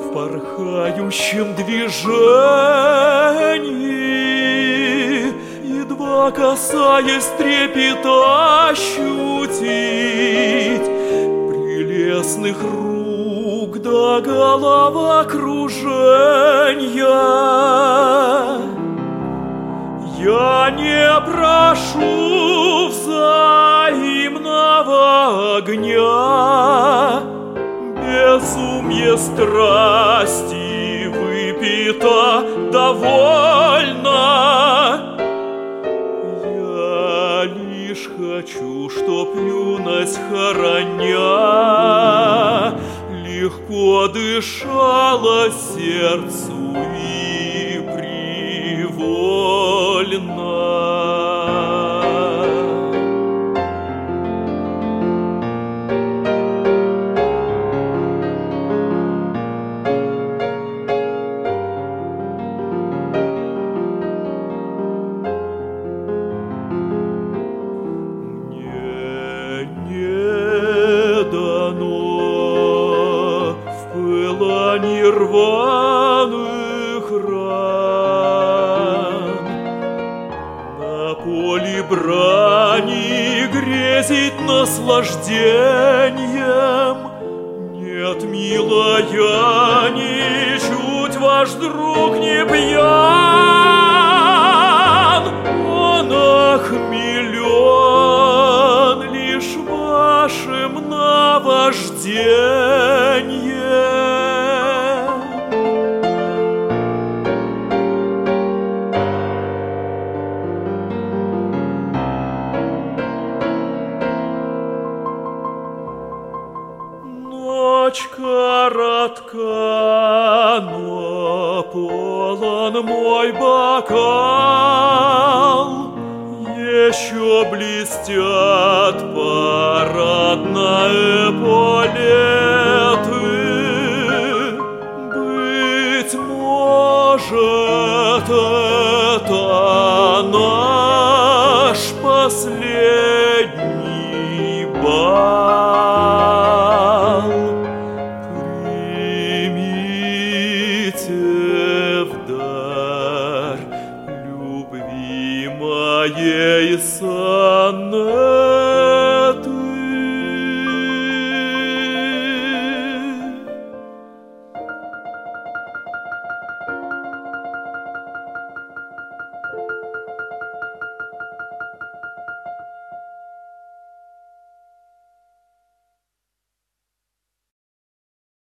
в порхающем движении, едва касаясь трепета ощутить прелестных рук до головокружения. Я не прошу взаимного огня, безумие страсти выпито довольно. Я лишь хочу, чтоб юность хороня легко дышала сердцу и привольно. Нирваных ран на поле брани грезить наслаждением. Нет, милая, ничуть ваш друг не пьян, он охмелен лишь вашим наваждением. Ночь коротка, но полон мой бокал. Еще блестят парадно эполеты. Быть может, это наш последний бал. В дар любви моей сонной.